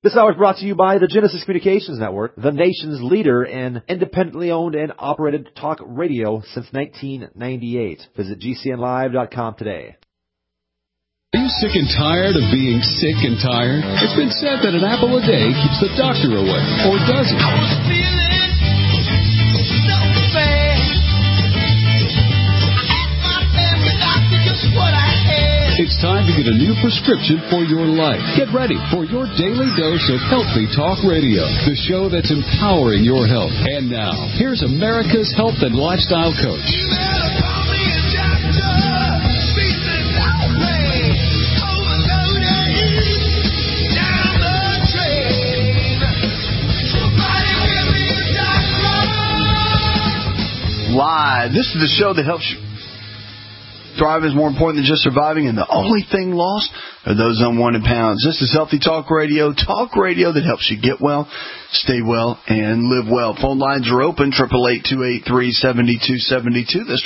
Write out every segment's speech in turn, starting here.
This hour is brought to you by the Genesis Communications Network, the nation's leader in independently owned and operated talk radio since 1998. Visit GCNlive.com today. Are you sick and tired of being sick and tired? It's been said that an apple a day keeps the doctor away, or does it? I was feeling so bad. I asked my family doctor just what I had. It's time to get a new prescription for your life. Get ready for your daily dose of Healthy Talk Radio, the show that's empowering your health. And now, here's America's health and lifestyle coach. Live. This is the show that helps you. Thriving is more important than just surviving, and the only thing lost are those unwanted pounds. This is Healthy Talk Radio that helps you get well, stay well, and live well. Phone lines are open, 888-283-7272. That's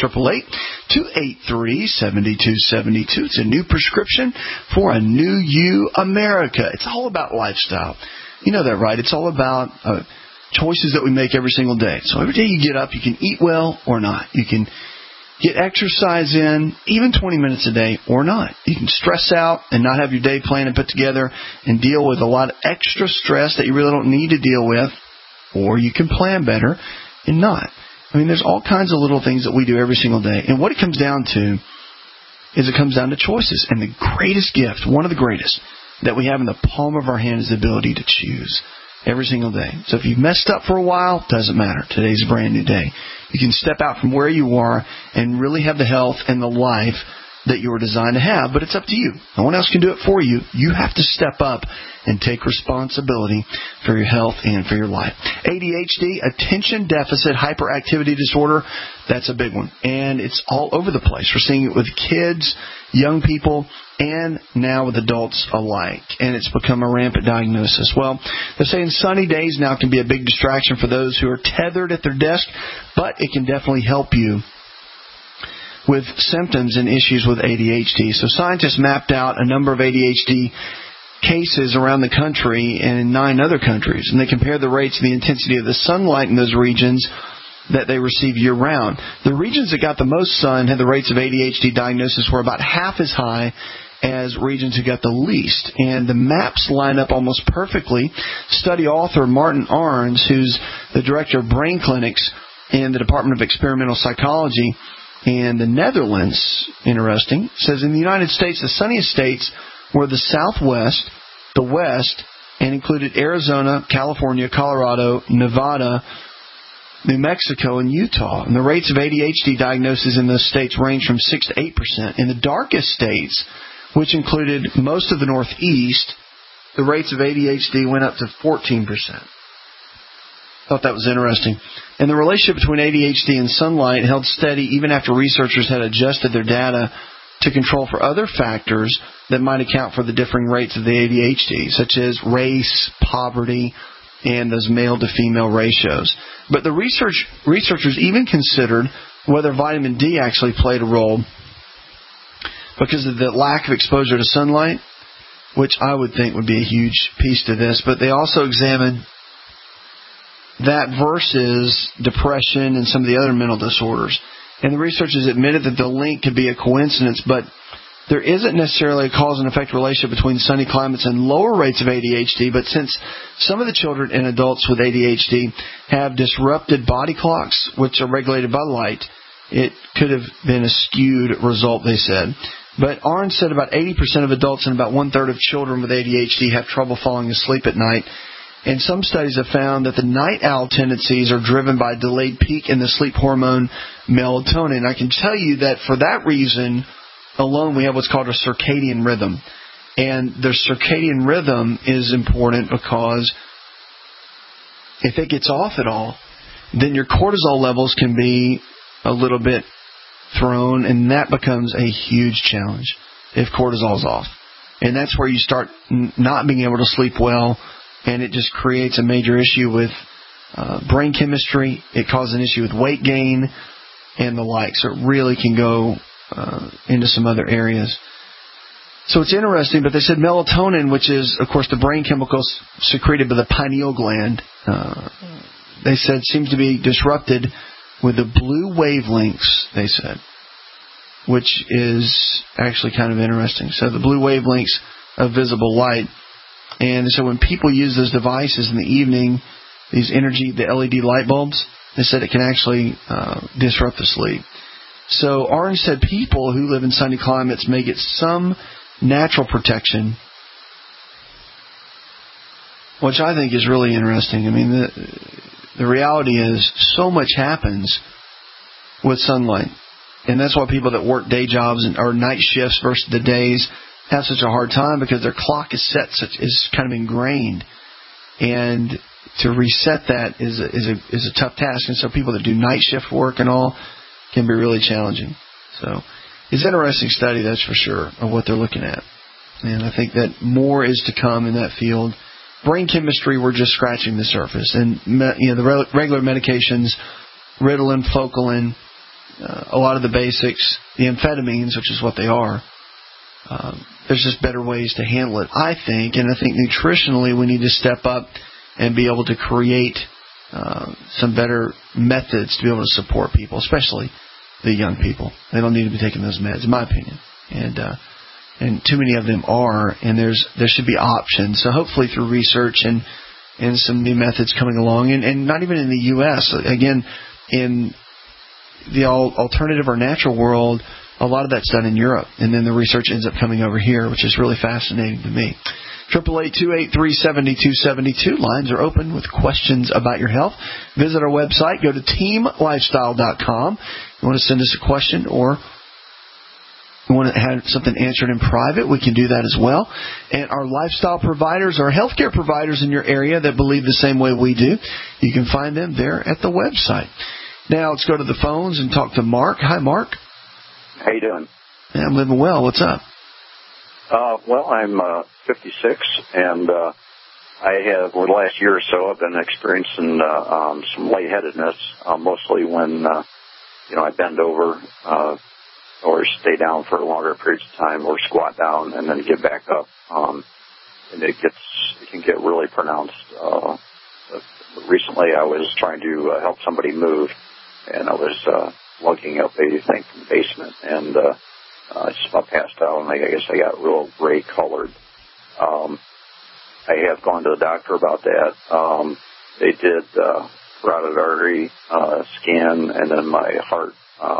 888-283-7272. It's a new prescription for a new you, America. It's all about lifestyle. You know that, right? It's all about choices that we make every single day. So every day you get up, you can eat well or not. You can get exercise in, even 20 minutes a day or not. You can stress out and not have your day planned and put together and deal with a lot of extra stress that you really don't need to deal with, or you can plan better and not. I mean, there's all kinds of little things that we do every single day. And what it comes down to is it comes down to choices. And the greatest gift, one of the greatest, that we have in the palm of our hand is the ability to choose every single day. So if you've messed up for a while, doesn't matter. Today's a brand new day. You can step out from where you are and really have the health and the life that you were designed to have, but it's up to you. No one else can do it for you. You have to step up and take responsibility for your health and for your life. ADHD, attention deficit hyperactivity disorder, that's a big one. And it's all over the place. We're seeing it with kids, young people, and now with adults alike. And it's become a rampant diagnosis. Well, they're saying sunny days now can be a big distraction for those who are tethered at their desk, but it can definitely help you with symptoms and issues with ADHD. So scientists mapped out a number of ADHD cases around the country and in 9 other countries, and they compared the rates of the intensity of the sunlight in those regions that they receive year-round. The regions that got the most sun had the rates of ADHD diagnosis were about half as high as regions who got the least. And the maps line up almost perfectly. Study author Martin Arns, who's the director of brain clinics in the Department of Experimental Psychology in the Netherlands, interesting, says in the United States, the sunniest states were the Southwest, the West, and included Arizona, California, Colorado, Nevada, New Mexico, and Utah. And the rates of ADHD diagnosis in those states range from 6 to 8%. In the darkest states, which included most of the Northeast, the rates of ADHD went up to 14%. Thought that was interesting. And the relationship between ADHD and sunlight held steady even after researchers had adjusted their data to control for other factors that might account for the differing rates of the ADHD, such as race, poverty, and those male to female ratios. But the researchers even considered whether vitamin D actually played a role because of the lack of exposure to sunlight, which I would think would be a huge piece to this. But they also examined that versus depression and some of the other mental disorders. And the researchers admitted that the link could be a coincidence, but there isn't necessarily a cause and effect relationship between sunny climates and lower rates of ADHD, but since some of the children and adults with ADHD have disrupted body clocks, which are regulated by light, it could have been a skewed result, they said. But Arns said about 80% of adults and about one-third of children with ADHD have trouble falling asleep at night. And some studies have found that the night owl tendencies are driven by a delayed peak in the sleep hormone melatonin. I can tell you that for that reason alone, we have what's called a circadian rhythm. And the circadian rhythm is important because if it gets off at all, then your cortisol levels can be a little bit thrown, and that becomes a huge challenge if cortisol's off. And that's where you start not being able to sleep well, and it just creates a major issue with brain chemistry. It causes an issue with weight gain and the like. So it really can go into some other areas. So it's interesting, but they said melatonin, which is, of course, the brain chemicals secreted by the pineal gland, they said seems to be disrupted with the blue wavelengths, they said, which is actually kind of interesting. So the blue wavelengths of visible light. And so when people use those devices in the evening, the LED light bulbs, they said it can actually disrupt the sleep. So Orange said people who live in sunny climates may get some natural protection, which I think is really interesting. I mean, the reality is so much happens with sunlight. And that's why people that work day jobs or night shifts versus the days have such a hard time, because their clock is set, is kind of ingrained. And to reset that is a tough task. And so people that do night shift work and all can be really challenging. So it's an interesting study, that's for sure, of what they're looking at. And I think that more is to come in that field. Brain chemistry, we're just scratching the surface. And the regular medications, Ritalin, Focalin, a lot of the basics, the amphetamines, which is what they are, there's just better ways to handle it, I think. And I think nutritionally we need to step up and be able to create some better methods to be able to support people, especially the young people. They don't need to be taking those meds, in my opinion. And too many of them are, and there should be options. So hopefully through research and some new methods coming along, and not even in the U.S. Again, in the alternative or natural world, a lot of that's done in Europe, and then the research ends up coming over here, which is really fascinating to me. 888-283-7272. Lines are open with questions about your health. Visit our website. Go to teamlifestyle.com. You want to send us a question or you want to have something answered in private, we can do that as well. And our lifestyle providers, our healthcare providers in your area that believe the same way we do, you can find them there at the website. Now let's go to the phones and talk to Mark. Hi, Mark. How you doing? Yeah, I'm living well. What's up? Well, I'm 56, and I have, over the last year or so, I've been experiencing some lightheadedness, mostly when, I bend over or stay down for longer periods of time or squat down and then get back up. And it can get really pronounced. Recently, I was trying to help somebody move, and I was lugging up a thing from the basement, and I just about passed out, and I guess I got real gray-colored. I have gone to the doctor about that. They did carotid artery scan, and then my heart,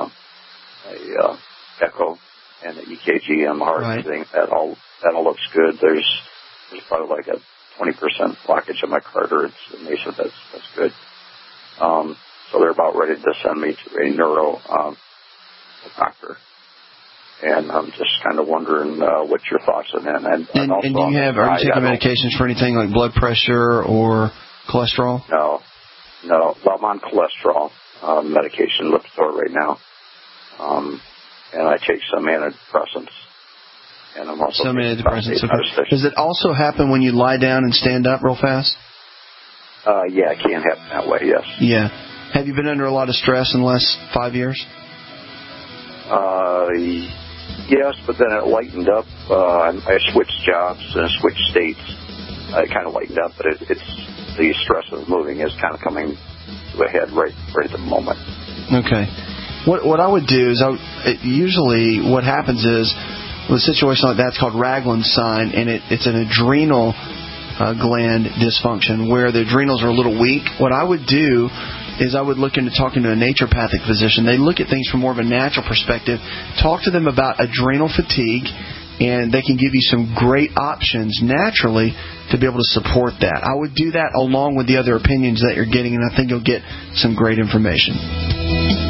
echo, and the EKG on the heart. Right. Thing. That all looks good. There's probably like a 20% blockage of my carotid, and they said that's good. So they're about ready to send me to a neuro doctor. And I'm just kind of wondering what your thoughts on that. And also, are you taking medications for anything like blood pressure or cholesterol? No. I'm on cholesterol medication, Lipitor, right now. And I take some antidepressants. And I'm also some antidepressants. Okay. Does it also happen when you lie down and stand up real fast? Yeah, it can happen that way, yes. Yeah. Have you been under a lot of stress in the last 5 years? Yes, but then it lightened up. I switched jobs and I switched states. It kind of lightened up, but it's the stress of moving is kind of coming to a head right at the moment. Okay. What I would do is usually what happens is with a situation like that, it's called Ragland's sign, and it's an adrenal gland dysfunction where the adrenals are a little weak. What I would do is I would look into talking to a naturopathic physician. They look at things from more of a natural perspective. Talk to them about adrenal fatigue, and they can give you some great options naturally to be able to support that. I would do that along with the other opinions that you're getting, and I think you'll get some great information.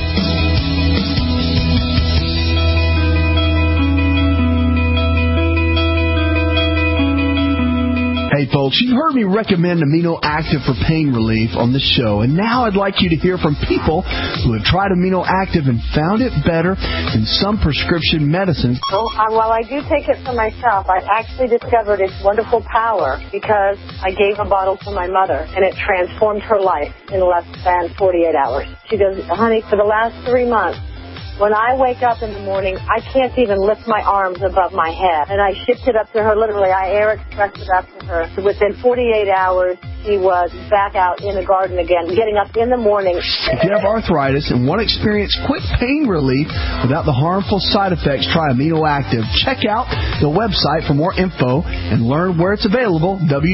Hey folks, you've heard me recommend Amino Active for pain relief on the show, and now I'd like you to hear from people who have tried Amino Active and found it better than some prescription medicines. Well, while I do take it for myself, I actually discovered its wonderful power because I gave a bottle to my mother, and it transformed her life in less than 48 hours. She goes, honey, for the last 3 months, When I wake up in the morning, I can't even lift my arms above my head. And I shipped it up to her, literally, I air expressed it up to her. So within 48 hours, she was back out in the garden again, getting up in the morning. If you have arthritis and want to experience quick pain relief without the harmful side effects, try Amino Active. Check out the website for more info and learn where it's available,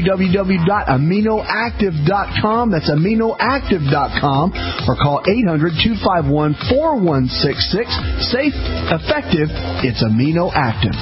www.aminoactive.com. That's aminoactive.com, or call 800-251-4166. Safe, effective, it's Amino Active.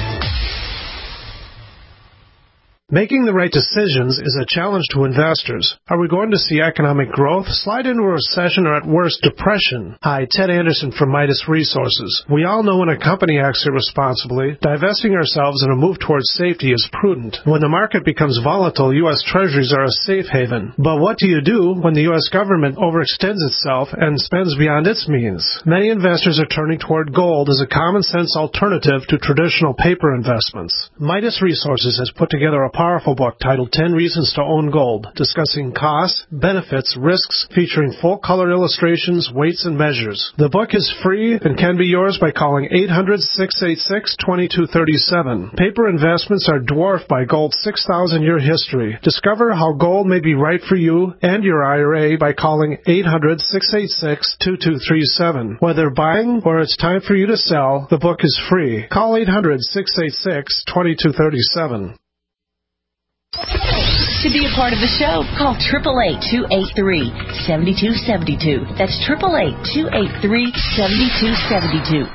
Making the right decisions is a challenge to investors. Are we going to see economic growth, slide into a recession, or at worst, depression? Hi, Ted Anderson from Midas Resources. We all know when a company acts irresponsibly, divesting ourselves in a move towards safety is prudent. When the market becomes volatile, U.S. Treasuries are a safe haven. But what do you do when the U.S. government overextends itself and spends beyond its means? Many investors are turning toward gold as a common-sense alternative to traditional paper investments. Midas Resources has put together a powerful book titled 10 Reasons to Own Gold, discussing costs, benefits, risks, featuring full-color illustrations, weights, and measures. The book is free and can be yours by calling 800-686-2237. Paper investments are dwarfed by gold's 6,000-year history. Discover how gold may be right for you and your IRA by calling 800-686-2237. Whether buying or it's time for you to sell, the book is free. Call 800-686-2237. To be a part of the show, call 888-283-7272. That's 888-283-7272.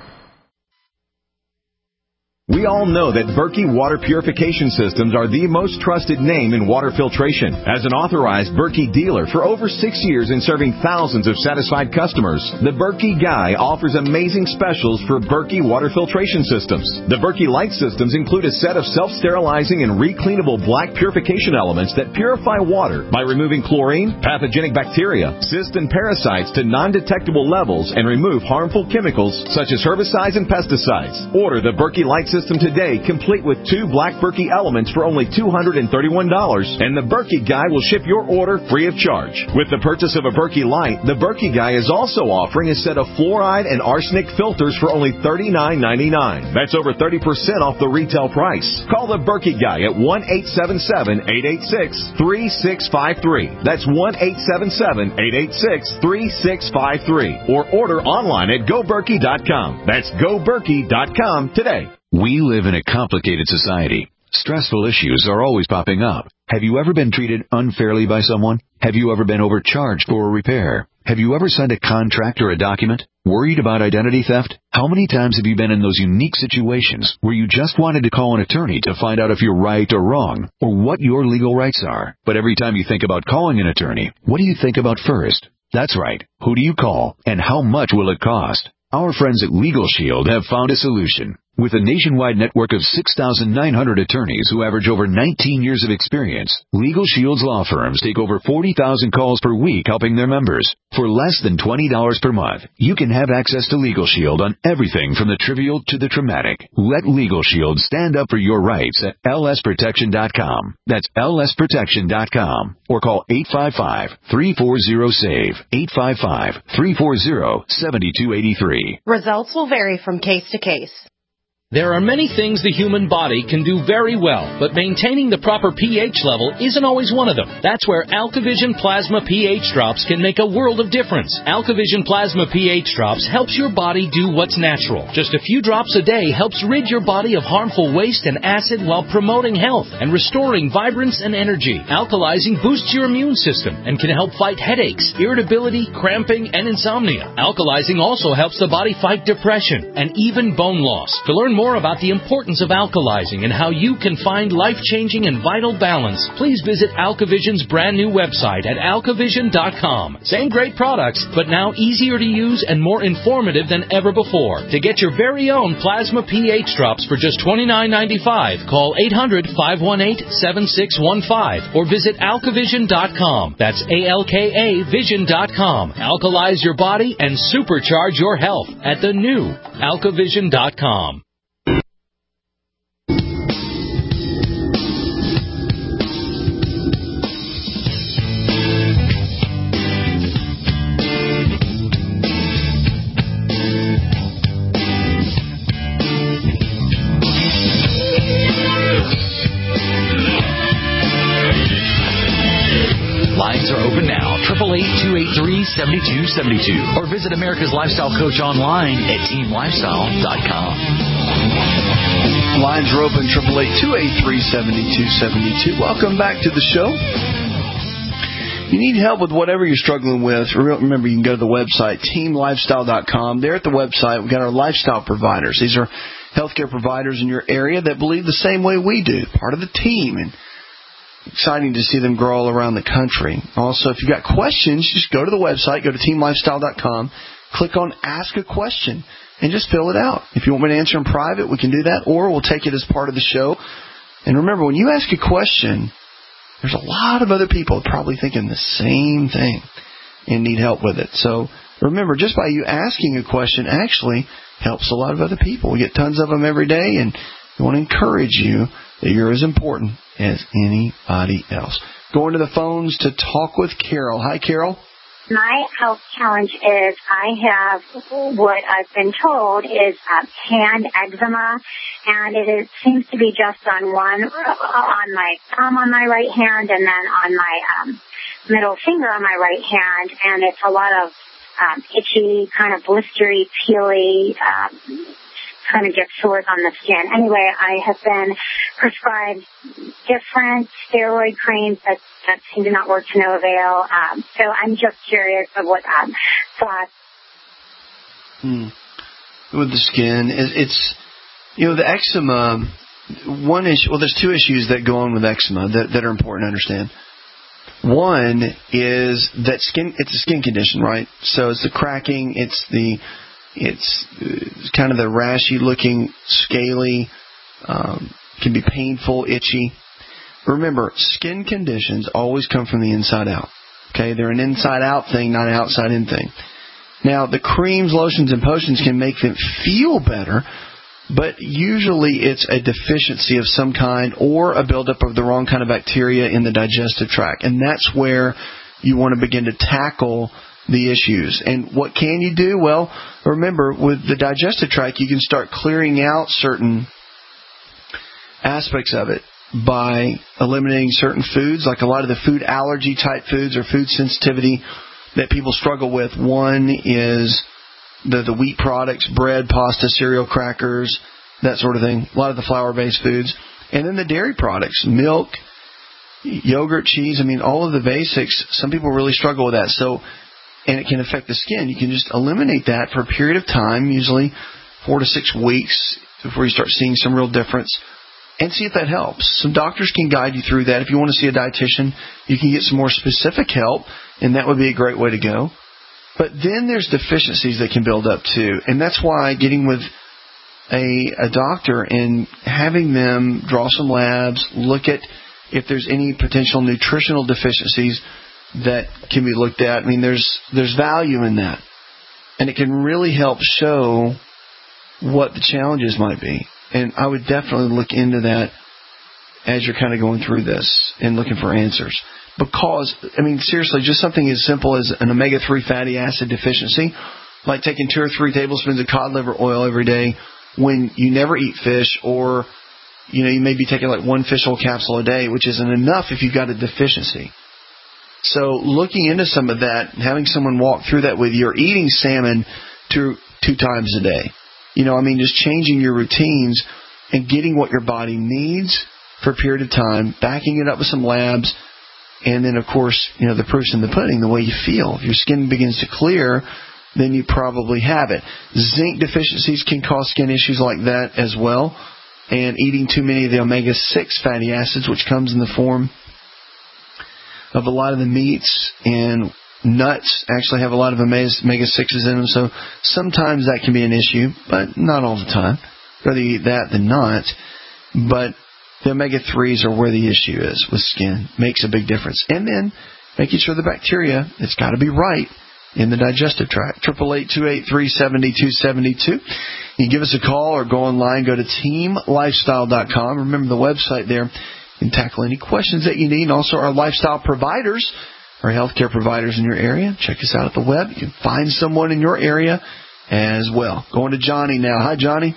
We all know that Berkey Water Purification Systems are the most trusted name in water filtration. As an authorized Berkey dealer for over 6 years and serving thousands of satisfied customers, the Berkey Guy offers amazing specials for Berkey Water Filtration Systems. The Berkey Light Systems include a set of self-sterilizing and recleanable black purification elements that purify water by removing chlorine, pathogenic bacteria, cysts, and parasites to non-detectable levels and remove harmful chemicals such as herbicides and pesticides. Order the Berkey Light System today, complete with 2 black Berkey elements for only $231, and the Berkey Guy will ship your order free of charge. With the purchase of a Berkey Light, the Berkey Guy is also offering a set of fluoride and arsenic filters for only $39.99. That's over 30% off the retail price. Call the Berkey Guy at 1-877-886-3653. That's 1-877-886-3653. Or order online at GoBerkey.com. That's GoBerkey.com today. We live in a complicated society. Stressful issues are always popping up. Have you ever been treated unfairly by someone? Have you ever been overcharged for a repair? Have you ever signed a contract or a document? Worried about identity theft? How many times have you been in those unique situations where you just wanted to call an attorney to find out if you're right or wrong, or what your legal rights are? But every time you think about calling an attorney, what do you think about first? That's right. Who do you call, and how much will it cost? Our friends at Legal Shield have found a solution. With a nationwide network of 6,900 attorneys who average over 19 years of experience, Legal Shield's law firms take over 40,000 calls per week helping their members. For less than $20 per month, you can have access to Legal Shield on everything from the trivial to the traumatic. Let Legal Shield stand up for your rights at lsprotection.com. That's lsprotection.com. Or call 855-340-SAVE, 855-340-7283. Results will vary from case to case. There are many things the human body can do very well, but maintaining the proper pH level isn't always one of them. That's where AlkaVision Plasma pH Drops can make a world of difference. AlkaVision Plasma pH Drops helps your body do what's natural. Just a few drops a day helps rid your body of harmful waste and acid while promoting health and restoring vibrance and energy. Alkalizing boosts your immune system and can help fight headaches, irritability, cramping, and insomnia. Alkalizing also helps the body fight depression and even bone loss. To learn more about the importance of alkalizing and how you can find life-changing and vital balance, please visit AlkaVision's brand new website at alkavision.com. Same great products, but now easier to use and more informative than ever before. To get your very own Plasma pH Drops for just $29.95, call 800-518-7615 or visit alkavision.com. That's ALKAvision.com. Alkalize your body and supercharge your health at the new alkavision.com. open now. 888-283-7272. Or visit America's Lifestyle Coach online at teamlifestyle.com. Lines are open, 888-283-7272. Welcome back to the show. You need help with whatever you're struggling with. Remember, you can go to the website, teamlifestyle.com. There at the website, we've got our lifestyle providers. These are healthcare providers in your area that believe the same way we do, part of the team, and exciting to see them grow all around the country. Also, if you've got questions, just go to the website, go to teamlifestyle.com, click on Ask a Question, and just fill it out. If you want me to answer in private, we can do that, or we'll take it as part of the show. And remember, when you ask a question, there's a lot of other people probably thinking the same thing and need help with it. So remember, just by you asking a question actually helps a lot of other people. We get tons of them every day, and we want to encourage you that you're as important as anybody else. Going to the phones to talk with Carol. Hi, Carol. My health challenge is I have what I've been told is hand eczema, and it seems to be just on my thumb on my right hand and then on my middle finger on my right hand, and it's a lot of itchy, kind of blistery, peely, kind of get sores on the skin. Anyway, I have been prescribed different steroid creams that seem to not work to no avail. So I'm just curious of what thoughts. With the skin, it's the eczema. One issue. Well, there's two issues that go on with eczema that are important to understand. One is that it's a skin condition, right? So it's the cracking, it's kind of the rashy looking, scaly, can be painful, itchy. Remember, skin conditions always come from the inside out. Okay, they're an inside out thing, not an outside in thing. Now, the creams, lotions, and potions can make them feel better, but usually it's a deficiency of some kind or a buildup of the wrong kind of bacteria in the digestive tract. And that's where you want to begin to tackle the issues. And what can you do? Well, remember, with the digestive tract, you can start clearing out certain aspects of it by eliminating certain foods, like a lot of the food allergy type foods or food sensitivity that people struggle with. One is the wheat products, bread, pasta, cereal, crackers, that sort of thing. A lot of the flour-based foods. And then the dairy products, milk, yogurt, cheese. I mean, all of the basics. Some people really struggle with that. And it can affect the skin. You can just eliminate that for a period of time, usually 4 to 6 weeks, before you start seeing some real difference, and see if that helps. Some doctors can guide you through that. If you want to see a dietitian, you can get some more specific help, and that would be a great way to go. But then there's deficiencies that can build up too, and that's why getting with a doctor and having them draw some labs, look at if there's any potential nutritional deficiencies that can be looked at. I mean, there's value in that, and it can really help show what the challenges might be. And I would definitely look into that as you're kind of going through this and looking for answers. Because, I mean, seriously, just something as simple as an omega-3 fatty acid deficiency, like taking 2 or 3 tablespoons of cod liver oil every day when you never eat fish, or, you may be taking like 1 fish oil capsule a day, which isn't enough if you've got a deficiency. So looking into some of that, having someone walk through that with you, or eating salmon 2 times a day. Just changing your routines and getting what your body needs for a period of time, backing it up with some labs, and then, of course, the proof's in the pudding, the way you feel. If your skin begins to clear, then you probably have it. Zinc deficiencies can cause skin issues like that as well, and eating too many of the omega-6 fatty acids, which comes in the form of a lot of the meats, and nuts actually have a lot of omega-6s in them, so sometimes that can be an issue, but not all the time. Rather you eat that than not. But the omega-3s are where the issue is with skin. Makes a big difference. And then making sure the bacteria, it's got to be right in the digestive tract. 888-283-7272. You can give us a call or go online. Go to teamlifestyle.com. Remember the website there. You can tackle any questions that you need. And also our lifestyle providers, our healthcare providers in your area. Check us out at the web. You can find someone in your area as well. Going to Johnny now. Hi, Johnny.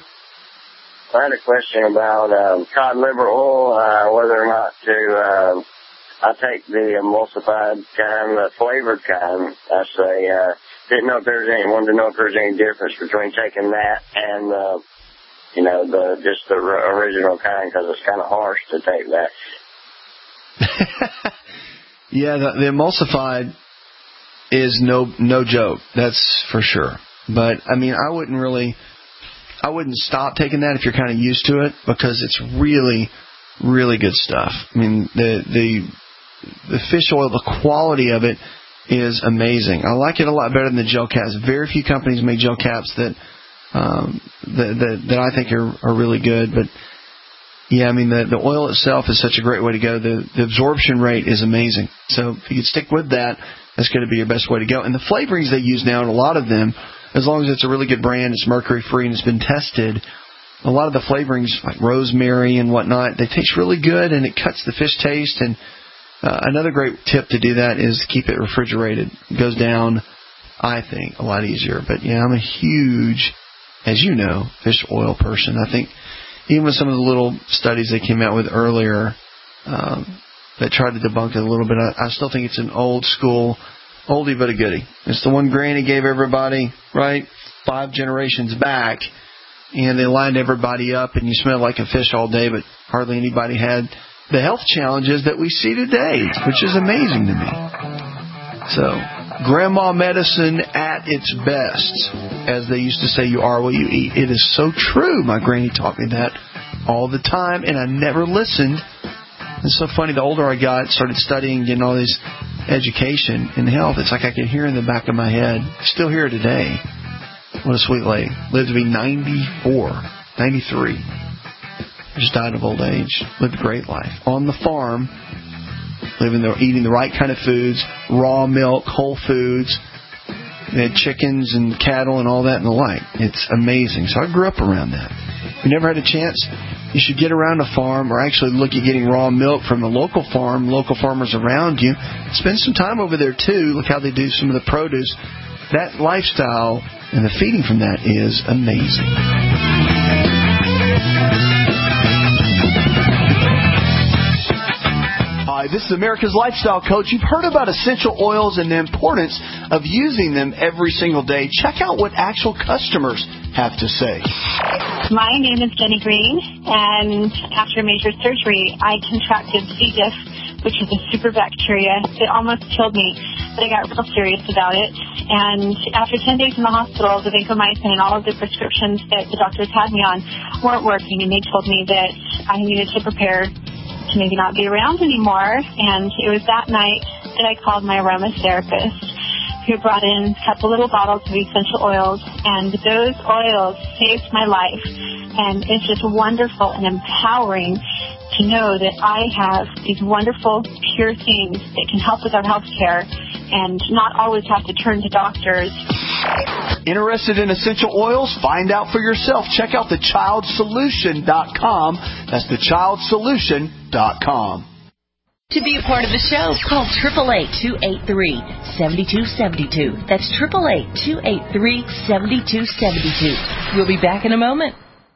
I had a question about cod liver oil, whether or not to I take the emulsified kind, the flavored kind. I say, wanted to know if there's any difference between taking that and, the original kind, because it's kind of harsh to take that. Yeah, the emulsified is no joke. That's for sure. But I mean, I wouldn't stop taking that if you're kind of used to it, because it's really, really good stuff. I mean, the fish oil, the quality of it is amazing. I like it a lot better than the gel caps. Very few companies make gel caps that I think are really good. But yeah, I mean, the oil itself is such a great way to go. The absorption rate is amazing. So if you could stick with that, that's going to be your best way to go. And the flavorings they use now, and a lot of them, as long as it's a really good brand, it's mercury-free, and it's been tested, a lot of the flavorings, like rosemary and whatnot, they taste really good, and it cuts the fish taste. And another great tip to do that is keep it refrigerated. It goes down, I think, a lot easier. But, yeah, I'm a huge, as you know, fish oil person. I think even with some of the little studies they came out with earlier that tried to debunk it a little bit, I still think it's an old school, oldie but a goodie. It's the one Granny gave everybody, right, 5 generations back, and they lined everybody up, and you smelled like a fish all day, but hardly anybody had the health challenges that we see today, which is amazing to me. So, grandma medicine at its best. As they used to say, you are what you eat. It is so true. My granny taught me that all the time, and I never listened. It's so funny. The older I got, started studying, getting all this education in health, it's like I could hear in the back of my head. Still hear here today. What a sweet lady. Lived to be 94, 93. Just died of old age. Lived a great life. On the farm, eating the right kind of foods, raw milk, whole foods. They had chickens and cattle and all that and the like. It's amazing. So I grew up around that. If you never had a chance, you should get around a farm or actually look at getting raw milk from a local farm, local farmers around you. Spend some time over there, too. Look how they do some of the produce. That lifestyle and the feeding from that is amazing. Hi, this is America's Lifestyle Coach. You've heard about essential oils and the importance of using them every single day. Check out what actual customers have to say. My name is Jenny Green, and after major surgery, I contracted C. diff, which is a super bacteria. It almost killed me, but I got real serious about it. And after 10 days in the hospital, the vancomycin and all of the prescriptions that the doctors had me on weren't working, and they told me that I needed to prepare to maybe not be around anymore. And it was that night that I called my aromatherapist, who brought in a couple little bottles of essential oils, and those oils saved my life. And it's just wonderful and empowering to know that I have these wonderful, pure things that can help with our health care and not always have to turn to doctors. Interested in essential oils? Find out for yourself. Check out thechildsolution.com. That's thechildsolution.com. To be a part of the show, call 888-283-7272. That's 888-283-7272. We'll be back in a moment.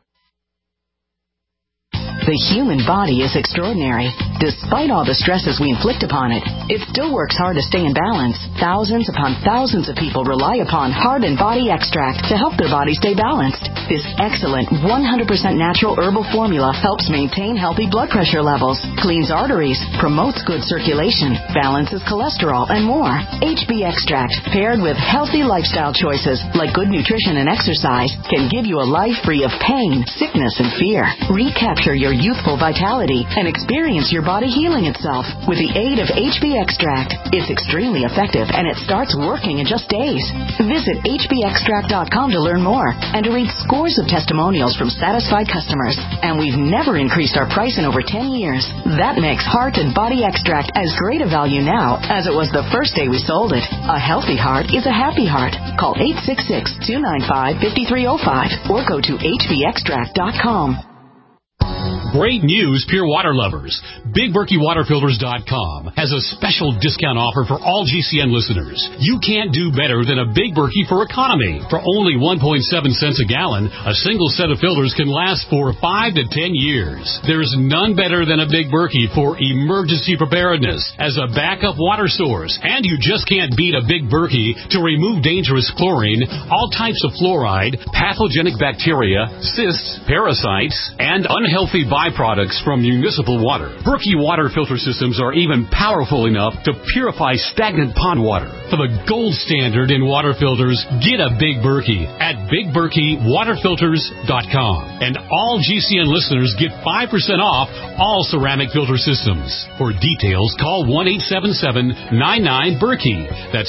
The human body is extraordinary. Despite all the stresses we inflict upon it, it still works hard to stay in balance. Thousands upon thousands of people rely upon Heart and Body Extract to help their body stay balanced. This excellent 100% natural herbal formula helps maintain healthy blood pressure levels, cleans arteries, promotes good circulation, balances cholesterol, and more. HB Extract, paired with healthy lifestyle choices like good nutrition and exercise, can give you a life free of pain, sickness, and fear. Recapture your youthful vitality and experience your body healing itself with the aid of HB Extract. It's extremely effective, and it starts working in just days. Visit hbextract.com to learn more and to read scores of testimonials from satisfied customers. And we've never increased our price in over 10 years. That makes Heart and Body Extract as great a value now as it was the first day we sold it. A healthy heart is a happy heart. Call 866-295-5305 or go to hbextract.com. Great news, pure water lovers. BigBerkeyWaterFilters.com has a special discount offer for all GCN listeners. You can't do better than a Big Berkey for economy. For only 1.7 cents a gallon, a single set of filters can last for 5 to 10 years. There's none better than a Big Berkey for emergency preparedness as a backup water source. And you just can't beat a Big Berkey to remove dangerous chlorine, all types of fluoride, pathogenic bacteria, cysts, parasites, and unhealthy byproducts from municipal water. Berkey water filter systems are even powerful enough to purify stagnant pond water. For the gold standard in water filters, get a Big Berkey at BigBerkeyWaterFilters.com. And all GCN listeners get 5% off all ceramic filter systems. For details, call 1-877-99-BERKEY. That's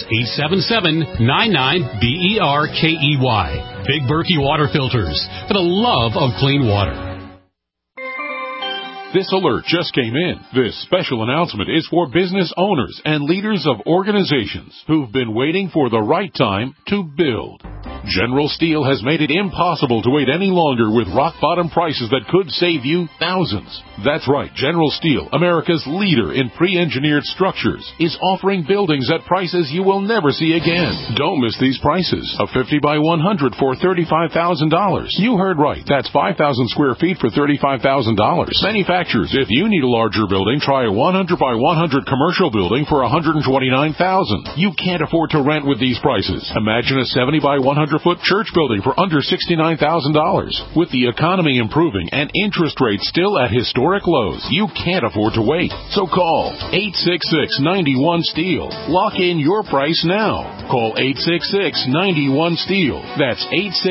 877-99-BERKEY. Big Berkey Water Filters, for the love of clean water. This alert just came in. This special announcement is for business owners and leaders of organizations who've been waiting for the right time to build. General Steel has made it impossible to wait any longer with rock-bottom prices that could save you thousands. That's right, General Steel, America's leader in pre-engineered structures, is offering buildings at prices you will never see again. Don't miss these prices. A 50 by 100 for $35,000. You heard right. That's 5,000 square feet for $35,000. Manufacturers, if you need a larger building, try a 100 by 100 commercial building for $129,000. You can't afford to rent with these prices. Imagine a 70 by 100-foot church building for under $69,000. With the economy improving and interest rates still at historic lows, you can't afford to wait. So call 866-91-STEEL. Lock in your price now. Call 866-91-STEEL. That's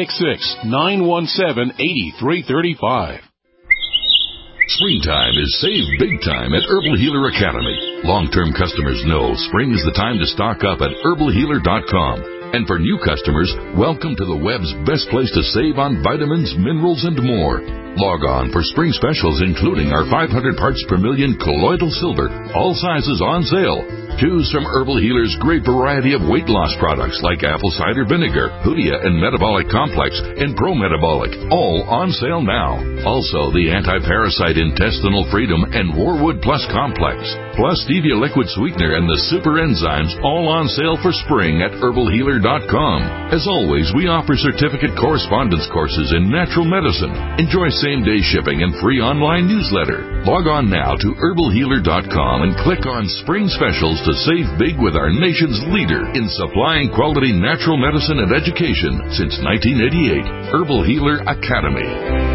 866-917-8335. Springtime is save big time at Herbal Healer Academy. Long-term customers know spring is the time to stock up at herbalhealer.com. And for new customers, welcome to the web's best place to save on vitamins, minerals, and more. Log on for spring specials, including our 500 parts per million colloidal silver, all sizes on sale. Choose from Herbal Healer's great variety of weight loss products like apple cider vinegar, Hoodia and Metabolic Complex, and Pro Metabolic, all on sale now. Also, the Anti-Parasite Intestinal Freedom and Warwood Plus Complex, plus Stevia Liquid Sweetener and the Super Enzymes, all on sale for spring at herbalhealer.com. As always, we offer certificate correspondence courses in natural medicine. Enjoy same-day shipping and free online newsletter. Log on now to herbalhealer.com and click on Spring Specials to save big with our nation's leader in supplying quality natural medicine and education since 1988, Herbal Healer Academy.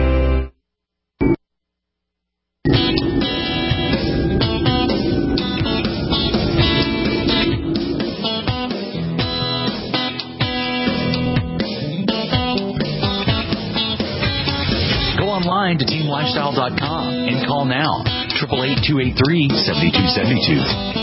Go online to teamlifestyle.com and call now, 888-283-7272.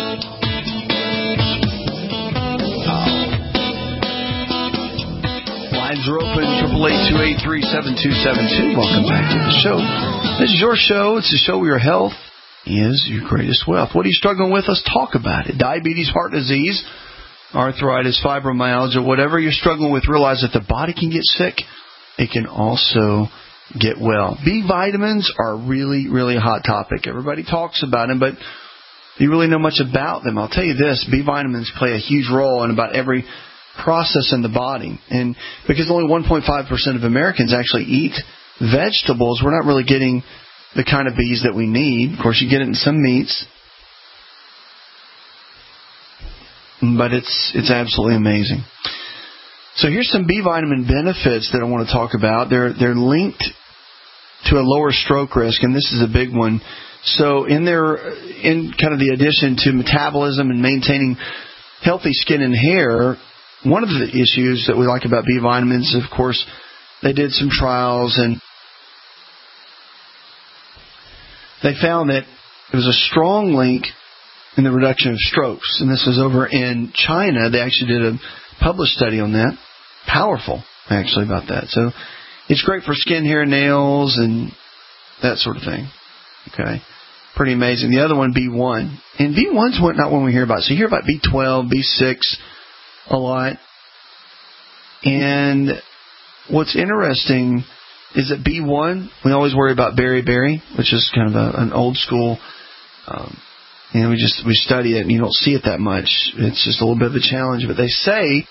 Lines are open, 888-283-7272. Welcome back to the show. This is your show. It's the show where your health is your greatest wealth. What are you struggling with? Let's talk about it. Diabetes, heart disease, arthritis, fibromyalgia, whatever you're struggling with, realize that the body can get sick. It can also get well. B vitamins are really, really a hot topic. Everybody talks about them, but do you really know much about them? I'll tell you this, B vitamins play a huge role in about every process in the body. And because only 1.5% of Americans actually eat vegetables, we're not really getting the kind of Bs that we need. Of course, you get it in some meats, but it's absolutely amazing. So here's some B vitamin benefits that I want to talk about. They're linked to a lower stroke risk, and this is a big one. So in kind of the addition to metabolism and maintaining healthy skin and hair, one of the issues that we like about B vitamins, of course, they did some trials and they found that there was a strong link in the reduction of strokes. And this was over in China. They actually did a published study on that. Powerful, actually, about that. So it's great for skin, hair, nails, and that sort of thing. Okay. Pretty amazing. The other one, B1. And B1's not one we hear about. So you hear about B12, B6 a lot. And what's interesting is that B1, we always worry about beriberi, which is kind of an old school, we study it and you don't see it that much. It's just a little bit of a challenge. But they say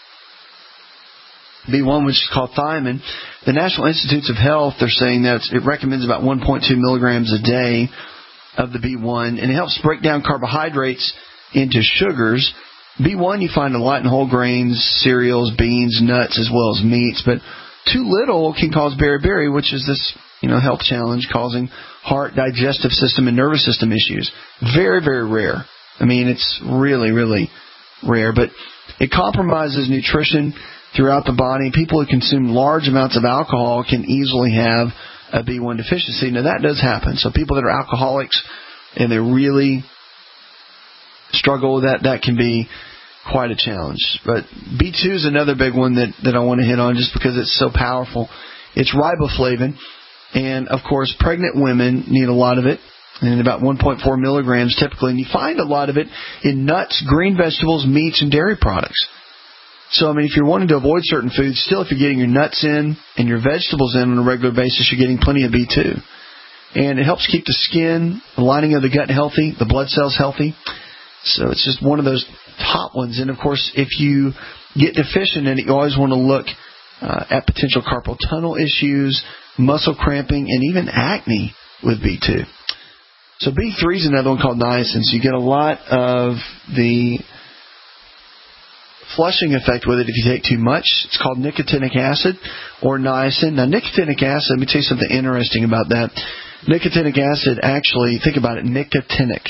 B1, which is called thiamine, the National Institutes of Health, they're saying that it recommends about 1.2 milligrams a day of the B1, and it helps break down carbohydrates into sugars. B1 you find a lot in whole grains, cereals, beans, nuts, as well as meats, but too little can cause beriberi, which is this health challenge causing heart, digestive system, and nervous system issues. Very, very rare. I mean, it's really, really rare, but it compromises nutrition throughout the body. People who consume large amounts of alcohol can easily have a B1 deficiency. Now, that does happen. So people that are alcoholics and they really struggle with that can be quite a challenge. But B2 is another big one that I want to hit on just because it's so powerful. It's riboflavin, and, of course, pregnant women need a lot of it, and about 1.4 milligrams typically. And you find a lot of it in nuts, green vegetables, meats, and dairy products. So, I mean, if you're wanting to avoid certain foods, still if you're getting your nuts in and your vegetables in on a regular basis, you're getting plenty of B2. And it helps keep the skin, the lining of the gut healthy, the blood cells healthy. So it's just one of those top ones. And, of course, if you get deficient in it, you always want to look at potential carpal tunnel issues, muscle cramping, and even acne with B2. So B3 is another one called niacin. So you get a lot of the flushing effect with it if you take too much. It's called nicotinic acid or niacin. Now, nicotinic acid, let me tell you something interesting about that. Nicotinic acid actually, think about it, nicotinic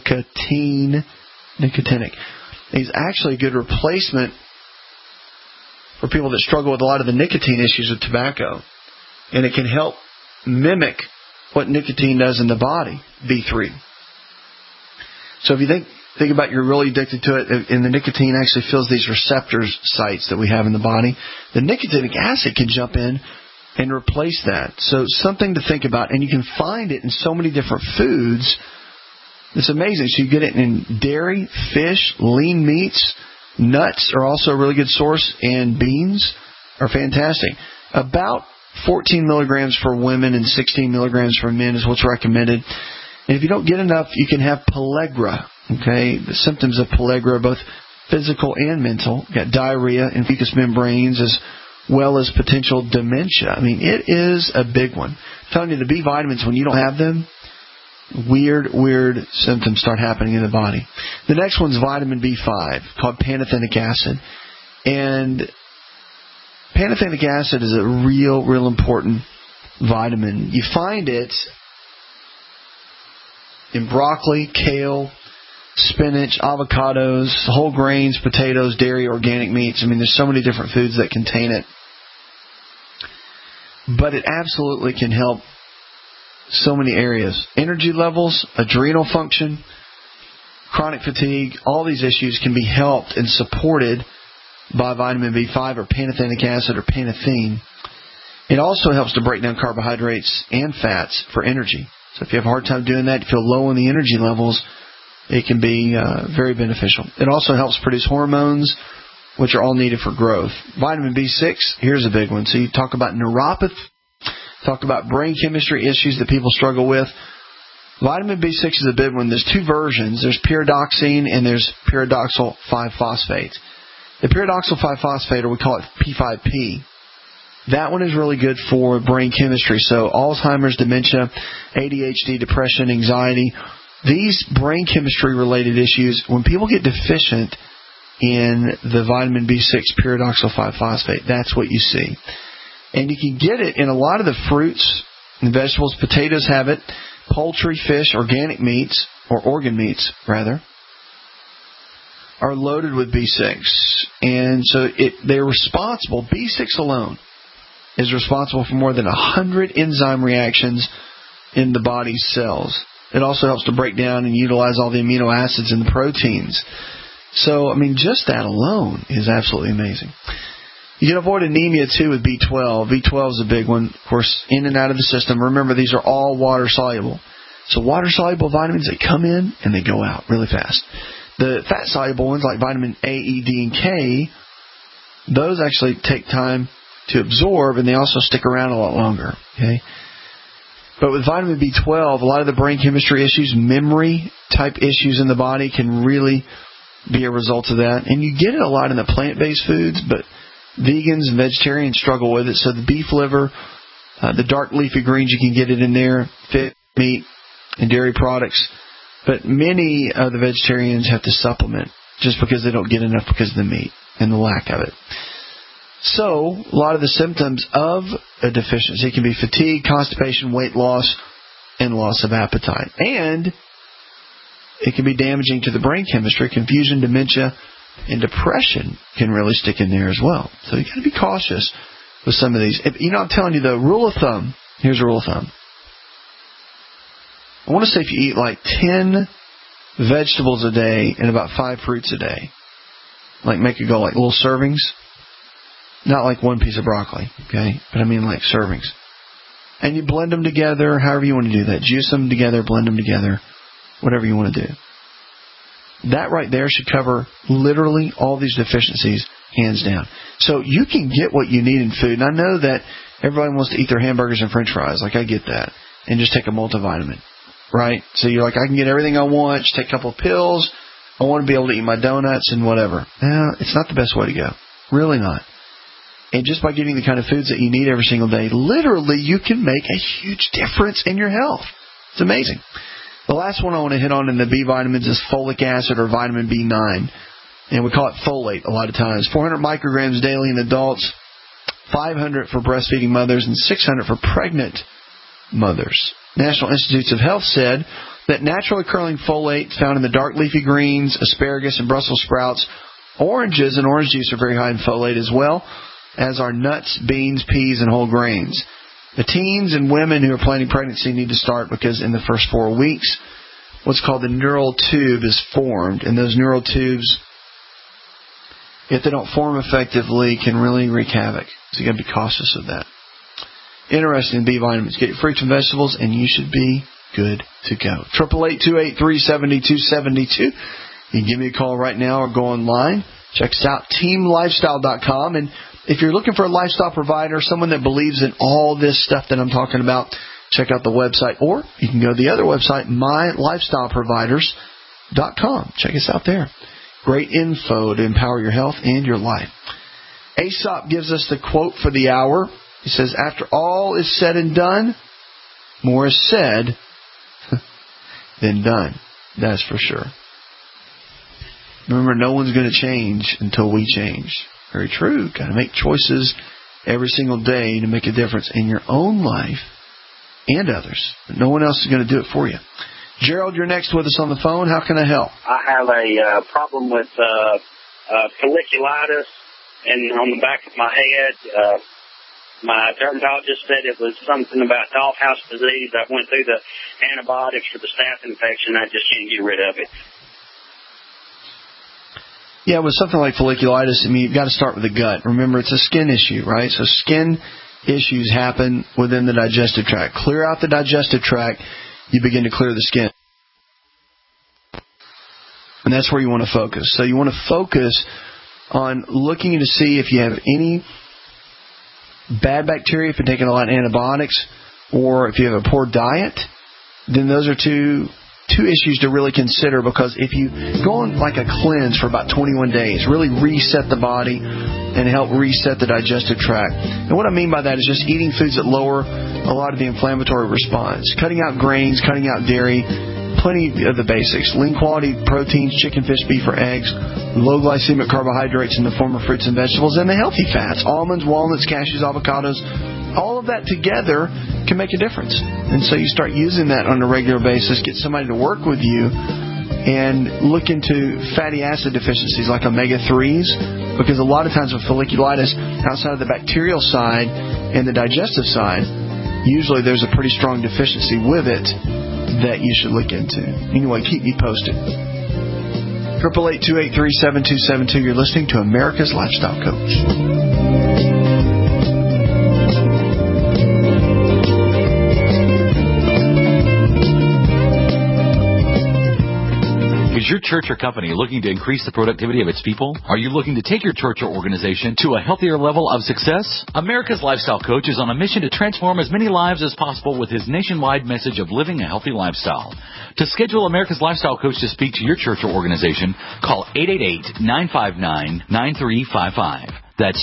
is actually a good replacement for people that struggle with a lot of the nicotine issues with tobacco. And it can help mimic what nicotine does in the body, B3. So if you think about you're really addicted to it, and the nicotine actually fills these receptors sites that we have in the body, the nicotinic acid can jump in and replace that. So something to think about, and you can find it in so many different foods. It's amazing. So you get it in dairy, fish, lean meats, nuts are also a really good source, and beans are fantastic. About 14 milligrams for women and 16 milligrams for men is what's recommended. And if you don't get enough, you can have pellagra. Okay, the symptoms of pellagra are both physical and mental. You've got diarrhea and mucous membranes as well as potential dementia. I mean, it is a big one. I'm telling you, the B vitamins, when you don't have them, weird symptoms start happening in the body. The next one's vitamin B5 called pantothenic acid. And pantothenic acid is a real important vitamin. You find it in broccoli, kale, spinach, avocados, whole grains, potatoes, dairy, organic meats. I mean, there's so many different foods that contain it. But it absolutely can help so many areas. Energy levels, adrenal function, chronic fatigue, all these issues can be helped and supported by vitamin B5 or pantothenic acid or panathene. It also helps to break down carbohydrates and fats for energy. So if you have a hard time doing that, you feel low on the energy levels, it can be very beneficial. It also helps produce hormones, which are all needed for growth. Vitamin B6, here's a big one. So you talk about neuropathy, talk about brain chemistry issues that people struggle with. Vitamin B6 is a big one. There's two versions. There's pyridoxine and there's pyridoxal 5-phosphate. The pyridoxal 5-phosphate, or we call it P5P, that one is really good for brain chemistry. So Alzheimer's, dementia, ADHD, depression, anxiety, these brain chemistry related issues, when people get deficient in the vitamin B6 pyridoxal 5-phosphate, that's what you see. And you can get it in a lot of the fruits and vegetables. Potatoes have it. Poultry, fish, organic meats, or organ meats, rather, are loaded with B6. And so they're responsible, B6 alone is responsible for more than 100 enzyme reactions in the body's cells. It also helps to break down and utilize all the amino acids and the proteins. So, I mean, just that alone is absolutely amazing. You can avoid anemia, too, with B12. B12 is a big one, of course, in and out of the system. Remember, these are all water-soluble. So water-soluble vitamins, they come in and they go out really fast. The fat-soluble ones, like vitamin A, E, D, and K, those actually take time to absorb, and they also stick around a lot longer. Okay. But with vitamin B12, a lot of the brain chemistry issues, memory-type issues in the body can really be a result of that. And you get it a lot in the plant-based foods, but vegans and vegetarians struggle with it. So the beef liver, the dark leafy greens, you can get it in there, fish, meat, and dairy products. But many of the vegetarians have to supplement just because they don't get enough because of the meat and the lack of it. So, a lot of the symptoms of a deficiency can be fatigue, constipation, weight loss, and loss of appetite. And it can be damaging to the brain chemistry. Confusion, dementia, and depression can really stick in there as well. So you got to be cautious with some of these. I'm telling you, the rule of thumb, here's a rule of thumb. I want to say if you eat like 10 vegetables a day and about 5 fruits a day, like make it go like little servings, not like one piece of broccoli, okay? But I mean like servings. And you blend them together, however you want to do that. Juice them together, blend them together, whatever you want to do. That right there should cover literally all these deficiencies, hands down. So you can get what you need in food. And I know that everybody wants to eat their hamburgers and french fries. Like, I get that. And just take a multivitamin, right? So you're like, I can get everything I want, just take a couple of pills. I want to be able to eat my donuts and whatever. No, it's not the best way to go. Really not. And just by getting the kind of foods that you need every single day, literally you can make a huge difference in your health. It's amazing. The last one I want to hit on in the B vitamins is folic acid or vitamin B9. And we call it folate a lot of times. 400 micrograms daily in adults, 500 for breastfeeding mothers, and 600 for pregnant mothers. National Institutes of Health said that naturally occurring folate found in the dark leafy greens, asparagus, and Brussels sprouts, oranges and orange juice are very high in folate as well, as are nuts, beans, peas, and whole grains. The teens and women who are planning pregnancy need to start because in the first 4 weeks, what's called the neural tube is formed. And those neural tubes, if they don't form effectively, can really wreak havoc. So you got to be cautious of that. Interested in B vitamins. Get your fruits and vegetables, and you should be good to go. 888-283-7272. You can give me a call right now or go online. Check us out, teamlifestyle.com. And if you're looking for a lifestyle provider, someone that believes in all this stuff that I'm talking about, check out the website. Or you can go to the other website, mylifestyleproviders.com. Check us out there. Great info to empower your health and your life. Aesop gives us the quote for the hour. He says, after all is said and done, more is said than done. That's for sure. Remember, no one's going to change until we change. Very true. Got to make choices every single day to make a difference in your own life and others. But no one else is going to do it for you. Gerald, you're next with us on the phone. How can I help? I have a problem with folliculitis and on the back of my head. My dermatologist said it was something about Dollhouse disease. I went through the antibiotics for the staph infection. I just can't get rid of it. Yeah, with something like folliculitis, I mean, you've got to start with the gut. Remember, it's a skin issue, right? So skin issues happen within the digestive tract. Clear out the digestive tract, you begin to clear the skin. And that's where you want to focus. So you want to focus on looking to see if you have any bad bacteria, if you're taking a lot of antibiotics, or if you have a poor diet. Then those are two issues to really consider, because if you go on like a cleanse for about 21 days, really reset the body and help reset the digestive tract. And what I mean by that is just eating foods that lower a lot of the inflammatory response. Cutting out grains, cutting out dairy, plenty of the basics. Lean quality proteins, chicken, fish, beef, or eggs. Low glycemic carbohydrates in the form of fruits and vegetables. And the healthy fats, almonds, walnuts, cashews, avocados. All of that together can make a difference. And so you start using that on a regular basis. Get somebody to work with you and look into fatty acid deficiencies like omega-3s, because a lot of times with folliculitis, outside of the bacterial side and the digestive side, usually there's a pretty strong deficiency with it that you should look into. Anyway, keep me posted. 888-283-7272. You're listening to America's Lifestyle Coach. Be your church or company looking to increase the productivity of its people? Are you looking to take your church or organization to a healthier level of success? America's Lifestyle Coach is on a mission to transform as many lives as possible with his nationwide message of living a healthy lifestyle. To schedule America's Lifestyle Coach to speak to your church or organization, call 888-959-9355. That's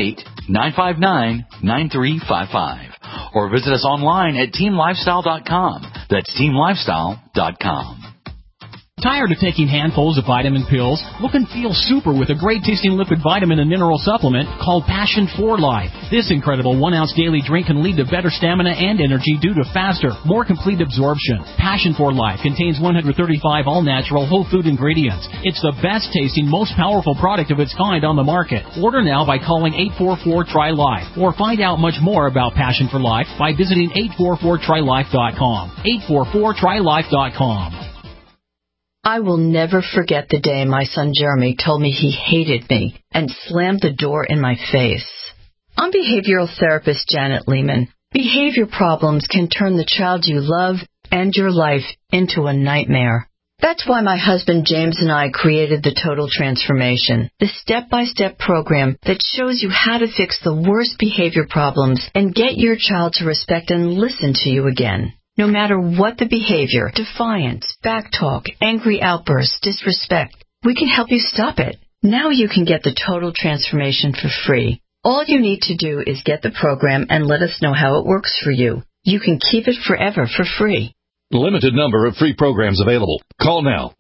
888-959-9355. Or visit us online at teamlifestyle.com. That's teamlifestyle.com. Tired of taking handfuls of vitamin pills? Look and feel super with a great-tasting liquid vitamin and mineral supplement called Passion for Life. This incredible 1-ounce daily drink can lead to better stamina and energy due to faster, more complete absorption. Passion for Life contains 135 all-natural whole food ingredients. It's the best-tasting, most powerful product of its kind on the market. Order now by calling 844-TRY-LIFE or find out much more about Passion for Life by visiting 844trylife.com. 844trylife.com. I will never forget the day my son Jeremy told me he hated me and slammed the door in my face. I'm behavioral therapist Janet Lehman. Behavior problems can turn the child you love and your life into a nightmare. That's why my husband James and I created the Total Transformation, the step-by-step program that shows you how to fix the worst behavior problems and get your child to respect and listen to you again. No matter what the behavior, defiance, backtalk, angry outbursts, disrespect, we can help you stop it. Now you can get the Total Transformation for free. All you need to do is get the program and let us know how it works for you. You can keep it forever for free. Limited number of free programs available. Call now.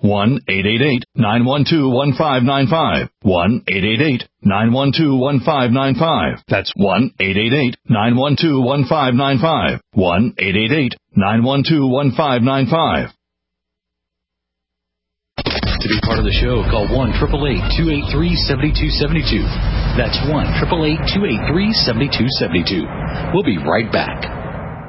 1-888-912-1595. 1-888-912-1595. That's 1-888-912-1595. 1-888-912-1595. To be part of the show, call 1-888-283-7272. That's 1-888-283-7272. We'll be right back.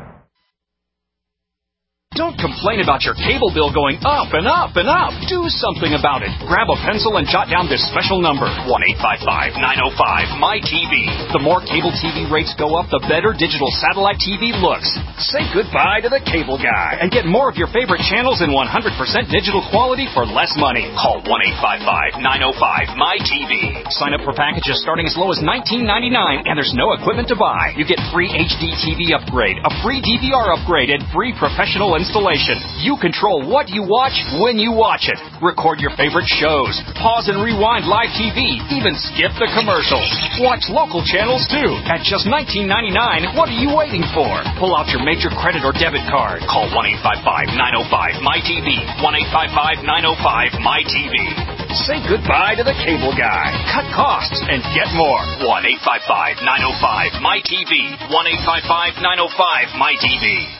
Don't complain about your cable bill going up and up and up. Do something about it. Grab a pencil and jot down this special number, 1-855-905-MY-TV. The more cable TV rates go up, the better digital satellite TV looks. Say goodbye to the cable guy and get more of your favorite channels in 100% digital quality for less money. Call 1-855-905-MY-TV. Sign up for packages starting as low as $19.99, and there's no equipment to buy. You get free HD TV upgrade, a free DVR upgrade, and free professional installation. You control what you watch when you watch it. Record your favorite shows. Pause and rewind live TV. Even skip the commercials. Watch local channels too. At just $19.99, what are you waiting for? Pull out your major credit or debit card. Call 1-855-905-MY-TV. 1-855-905-MY-TV. Say goodbye to the cable guy. Cut costs and get more. 1-855-905-MY-TV. 1-855-905-MY-TV.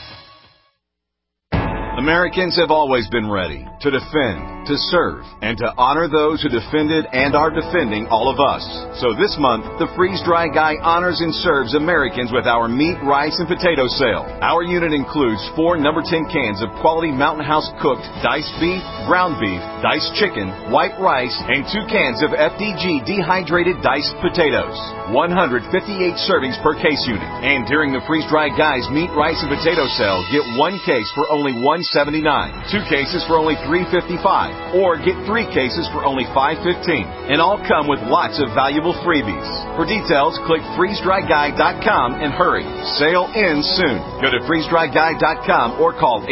Americans have always been ready to defend, to serve, and to honor those who defended and are defending all of us. So this month, the Freeze Dry Guy honors and serves Americans with our meat, rice, and potato sale. Our unit includes 4 number 10 cans of quality Mountain House cooked diced beef, ground beef, diced chicken, white rice, and 2 cans of FDG dehydrated diced potatoes. 158 servings per case unit. And during the Freeze Dry Guy's meat, rice, and potato sale, get 1 case for only $1.79, 2 cases for only $3.55, or get 3 cases for only $5.15. And all come with lots of valuable freebies. For details, click freezedryguy.com and hurry. Sale ends soon. Go to freezedryguy.com or call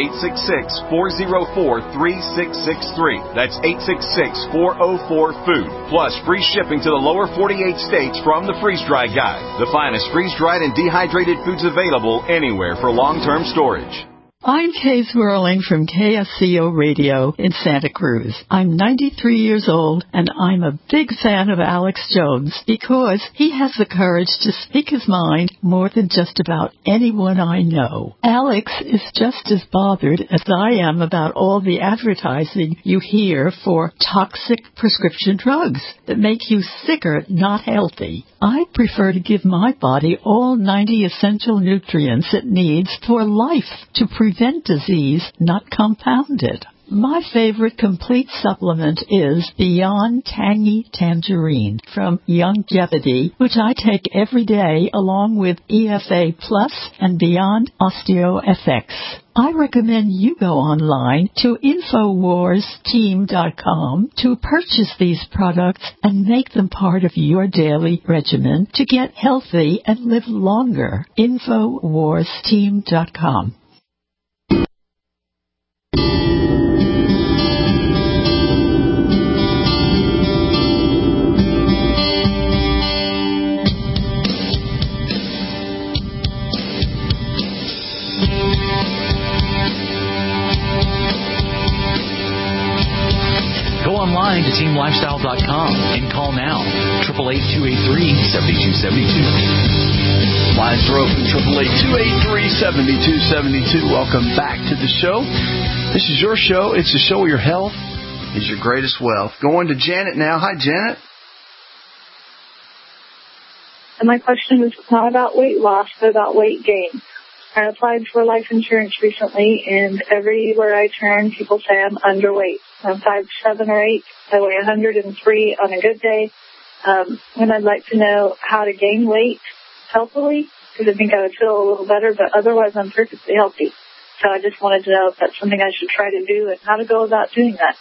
866-404-3663. That's 866-404-FOOD. Plus free shipping to the lower 48 states from the Freeze Dry Guy. The finest freeze-dried and dehydrated foods available anywhere for long-term storage. I'm Kay Swirling from KSCO Radio in Santa Cruz. I'm 93 years old, and I'm a big fan of Alex Jones because he has the courage to speak his mind more than just about anyone I know. Alex is just as bothered as I am about all the advertising you hear for toxic prescription drugs that make you sicker, not healthy. I prefer to give my body all 90 essential nutrients it needs for life to prevent disease, not compound it. My favorite complete supplement is Beyond Tangy Tangerine from Youngevity, which I take every day along with EFA Plus and Beyond OsteoFX. I recommend you go online to InfoWarsTeam.com to purchase these products and make them part of your daily regimen to get healthy and live longer. InfoWarsTeam.com. Online to teamlifestyle.com and call now, 888-283-7272. Lines are open, 888-283-7272. Welcome back to the show. This is your show. It's the show where your health is your greatest wealth. Going to Janet now. Hi, Janet. And my question is not about weight loss, but about weight gain. I applied for life insurance recently, and everywhere I turn, people say I'm underweight. I'm 5'7" or 8. I weigh 103 on a good day. And I'd like to know how to gain weight healthily, because I think I would feel a little better, but otherwise I'm perfectly healthy. So I just wanted to know if that's something I should try to do and how to go about doing that.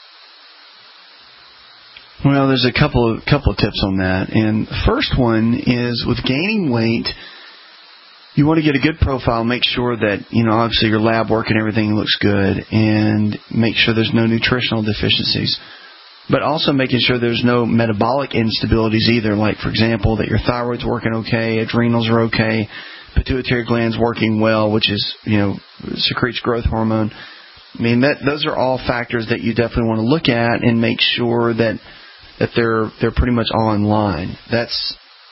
Well, there's a couple of tips on that. And the first one is with gaining weight, you want to get a good profile, make sure that, obviously your lab work and everything looks good, and make sure there's no nutritional deficiencies. But also making sure there's no metabolic instabilities either, like, for example, that your thyroid's working okay, adrenals are okay, pituitary gland's working well, which is, secretes growth hormone. I mean, those are all factors that you definitely want to look at and make sure that they're pretty much all in line. That's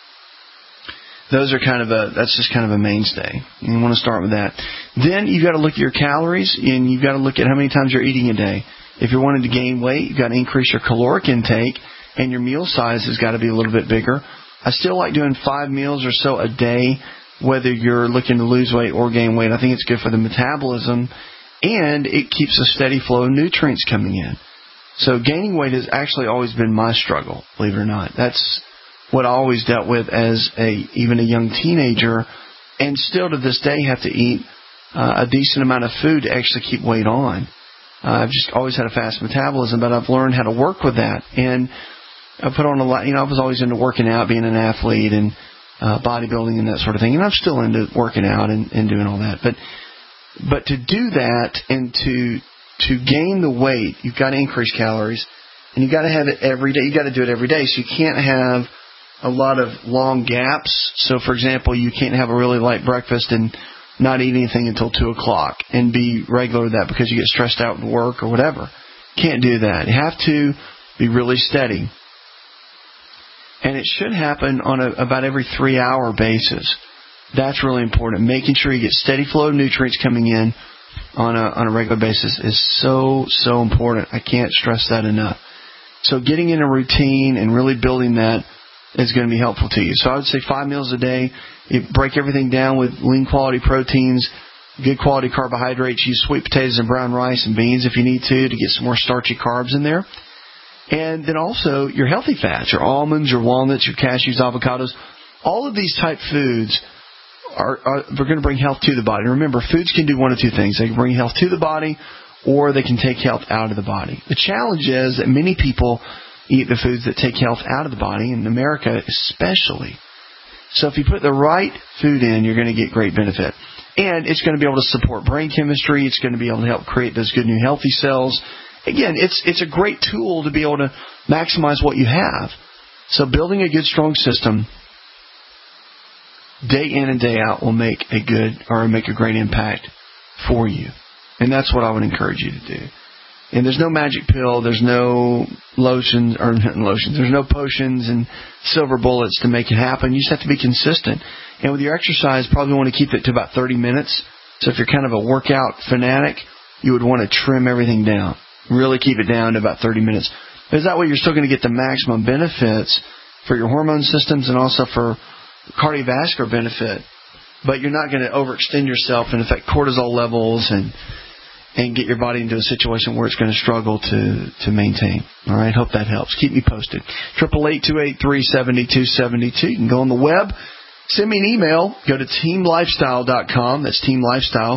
just kind of a mainstay. You want to start with that. Then you've got to look at your calories, and you've got to look at how many times you're eating a day. If you're wanting to gain weight, you've got to increase your caloric intake, and your meal size has got to be a little bit bigger. I still like doing 5 meals or so a day, whether you're looking to lose weight or gain weight. I think it's good for the metabolism, and it keeps a steady flow of nutrients coming in. So gaining weight has actually always been my struggle, believe it or not. That's what I always dealt with as even a young teenager, and still to this day have to eat a decent amount of food to actually keep weight on. I've just always had a fast metabolism, but I've learned how to work with that. And I put on a lot, I was always into working out, being an athlete, and bodybuilding and that sort of thing. And I'm still into working out and doing all that. But to do that and to gain the weight, you've got to increase calories, and you've got to have it every day. You've got to do it every day. So you can't have a lot of long gaps. So, for example, you can't have a really light breakfast and not eat anything until 2 o'clock and be regular with that because you get stressed out at work or whatever. Can't do that. You have to be really steady. And it should happen on about every 3-hour basis. That's really important. Making sure you get steady flow of nutrients coming in on a regular basis is so important. I can't stress that enough. So getting in a routine and really building that is going to be helpful to you. So I would say 5 meals a day. You break everything down with lean quality proteins, good quality carbohydrates. Use sweet potatoes and brown rice and beans if you need to get some more starchy carbs in there. And then also your healthy fats, your almonds, your walnuts, your cashews, avocados. All of these type foods are going to bring health to the body. And remember, foods can do one of two things. They can bring health to the body, or they can take health out of the body. The challenge is that many people eat the foods that take health out of the body, in America especially. So if you put the right food in, you're going to get great benefit. And it's going to be able to support brain chemistry. It's going to be able to help create those good new healthy cells. Again, it's a great tool to be able to maximize what you have. So building a good, strong system day in and day out will make a great impact for you. And that's what I would encourage you to do. And there's no magic pill, there's no there's no potions and silver bullets to make it happen. You just have to be consistent. And with your exercise, probably want to keep it to about 30 minutes. So if you're kind of a workout fanatic, you would want to trim everything down. Really keep it down to about 30 minutes. Because that way you're still going to get the maximum benefits for your hormone systems and also for cardiovascular benefit. But you're not going to overextend yourself and affect cortisol levels and get your body into a situation where it's going to struggle to maintain. All right, hope that helps. Keep me posted. 888-283-7272. You can go on the web, send me an email, go to teamlifestyle.com. That's teamlifestyle.com.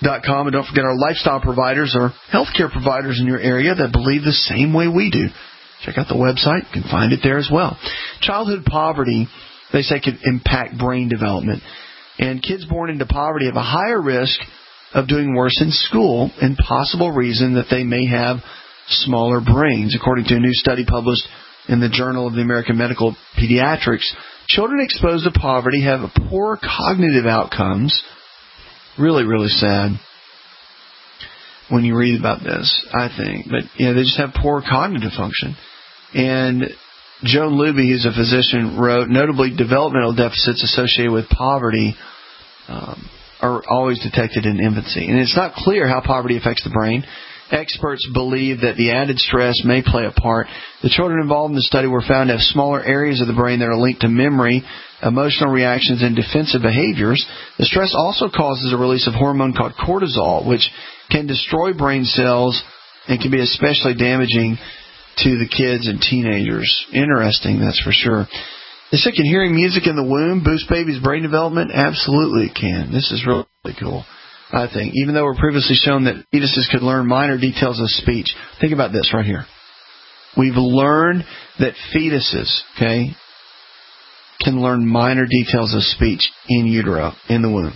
And don't forget our lifestyle providers or healthcare providers in your area that believe the same way we do. Check out the website. You can find it there as well. Childhood poverty, they say, can impact brain development. And kids born into poverty have a higher risk of doing worse in school, and possible reason that they may have smaller brains. According to a new study published in the Journal of the American Medical Pediatrics, children exposed to poverty have poor cognitive outcomes. Really, really sad when you read about this, I think. But, they just have poor cognitive function. And Joan Luby, who's a physician, wrote, notably developmental deficits associated with poverty are always detected in infancy. And it's not clear how poverty affects the brain. Experts believe that the added stress may play a part. The children involved in the study were found to have smaller areas of the brain that are linked to memory, emotional reactions, and defensive behaviors. The stress also causes a release of hormone called cortisol, which can destroy brain cells and can be especially damaging to the kids and teenagers. Interesting, that's for sure. They say, can hearing music in the womb boost baby's brain development? Absolutely it can. This is really cool, I think. Even though we're previously shown that fetuses could learn minor details of speech. Think about this right here. We've learned that fetuses, can learn minor details of speech in utero, in the womb.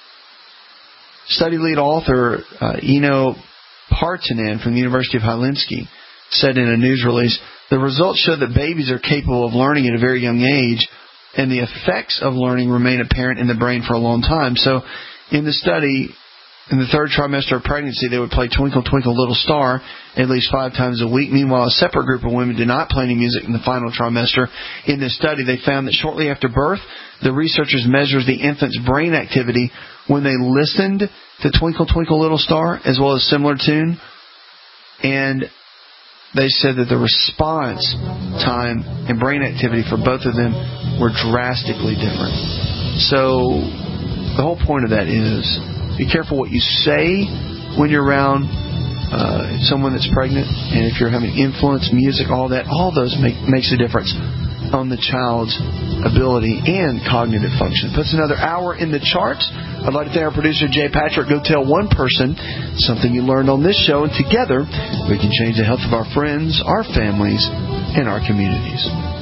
Study lead author Eno Partanen from the University of Helsinki said in a news release, the results show that babies are capable of learning at a very young age, and the effects of learning remain apparent in the brain for a long time. So in the study, in the third trimester of pregnancy, they would play Twinkle, Twinkle, Little Star at least 5 times a week. Meanwhile, a separate group of women did not play any music in the final trimester. In this study, they found that shortly after birth, the researchers measured the infant's brain activity when they listened to Twinkle, Twinkle, Little Star, as well as similar tune. And they said that the response time and brain activity for both of them were drastically different. So the whole point of that is be careful what you say when you're around someone that's pregnant, and if you're having influence, music, all those makes a difference on the child's ability and cognitive function. Puts another hour in the charts. I'd like to thank our producer, Jay Patrick. Go tell one person something you learned on this show, and together we can change the health of our friends, our families, and our communities.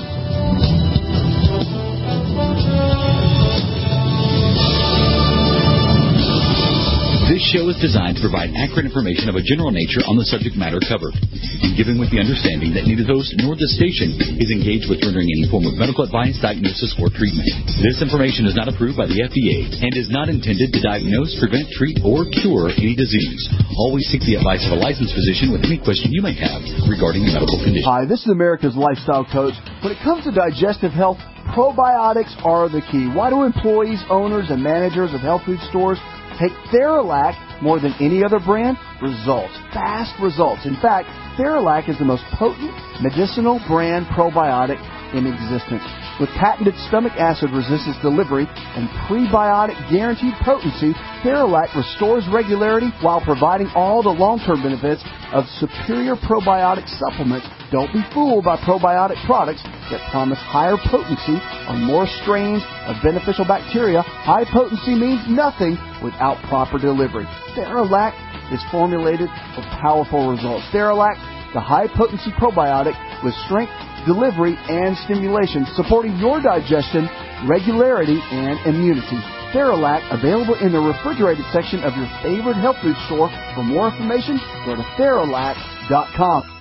This show is designed to provide accurate information of a general nature on the subject matter covered, and given with the understanding that neither host nor the station is engaged with rendering any form of medical advice, diagnosis, or treatment. This information is not approved by the FDA and is not intended to diagnose, prevent, treat, or cure any disease. Always seek the advice of a licensed physician with any question you may have regarding a medical condition. Hi, this is America's Lifestyle Coach. When it comes to digestive health, probiotics are the key. Why do employees, owners, and managers of health food stores take Theralac more than any other brand? Results. Fast results. In fact, Theralac is the most potent medicinal brand probiotic in existence. With patented stomach acid resistance delivery and prebiotic guaranteed potency, Theralac restores regularity while providing all the long-term benefits of superior probiotic supplements. Don't be fooled by probiotic products that promise higher potency on more strains of beneficial bacteria. High potency means nothing without proper delivery. Theralac is formulated for powerful results. Theralac, the high-potency probiotic with strength, delivery, and stimulation, supporting your digestion, regularity, and immunity. Theralac, available in the refrigerated section of your favorite health food store. For more information, go to Theralac.com.